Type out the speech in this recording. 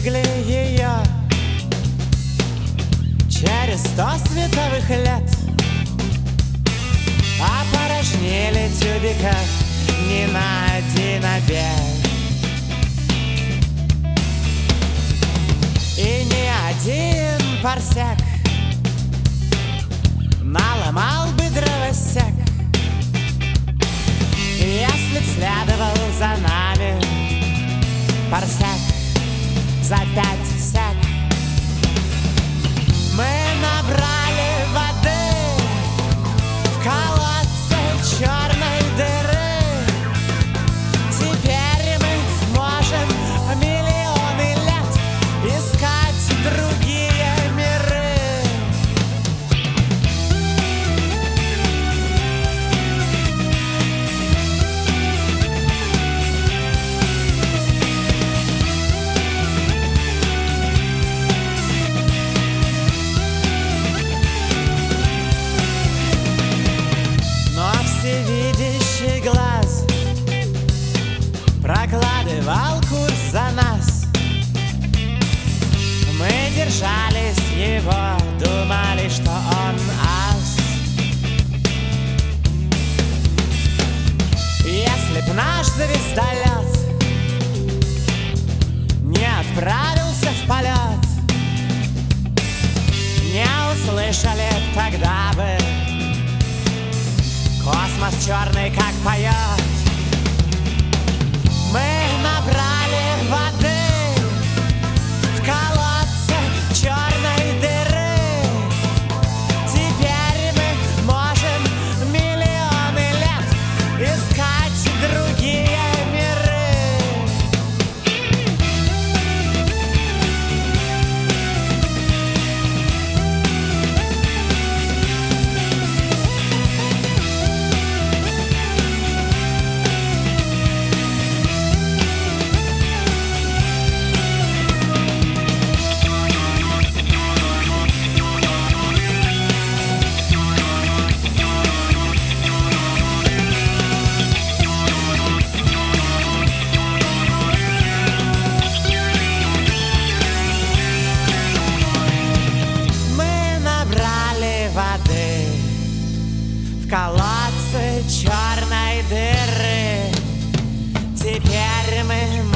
достигли ее через 100 световых лет, опорожнили тюбиков не на один обед. И ни один парсек наломал бы дровосек, если б следовал за нами парсек за 5 сек. Мы набрали воды в колодце черной дыры. Теперь мы можем миллионы лет искать другие миры. Всевидящий глаз прокладывал курс за нас. Мы держались его, думали, что он ас. Если б наш звездолет не отправился в полет, не услышали б тогда бы космос черный, как поет. Мы набрали воды в колодце черной дыры. Теперь мы можем миллионы лет искать другие миры. Колодцы черной дыры. Теперь мы